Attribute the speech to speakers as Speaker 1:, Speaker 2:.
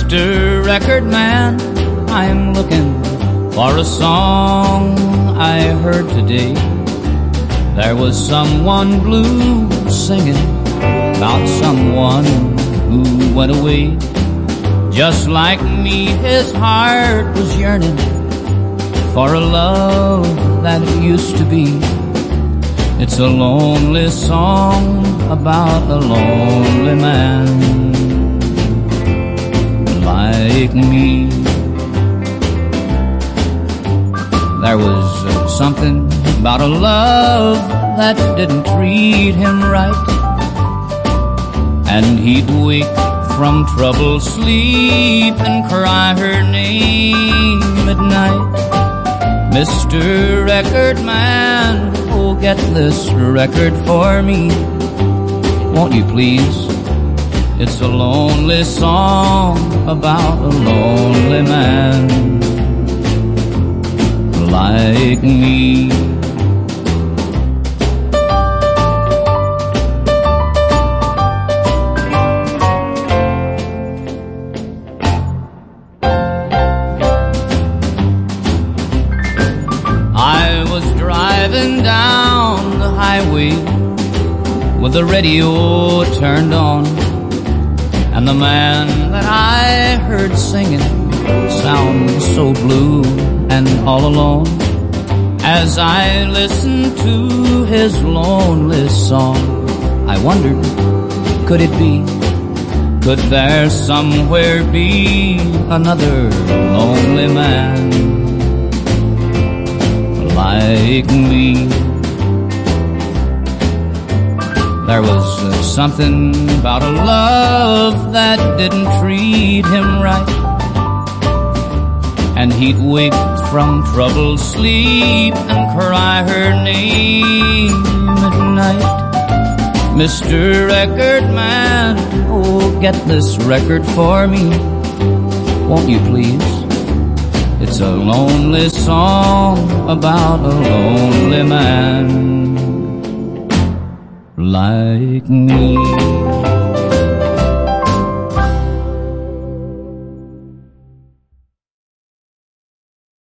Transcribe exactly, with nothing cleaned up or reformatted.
Speaker 1: Mister Record Man, I'm looking for a song I heard today. There was someone blue singing about someone who went away. Just like me, his heart was yearning for a love that used to be. It's a lonely song about a lonely man like me. There was uh, something about a love that didn't treat him right, and he'd wake from troubled sleep and cry her name at night. Mister Record Man, oh, get this record for me, won't you please? It's a lonely song about a lonely man like me. I was driving down the highway with the radio turned on, and the man that I heard singing sounded so blue and all alone. As I listened to his lonely song, I wondered, could it be, could there somewhere be another lonely man like me? There was uh, something about a love that didn't treat him right, and he'd wake from troubled sleep and cry her name at night. Mister Record Man, oh, get this record for me, won't you please? It's a lonely song about a lonely man like me.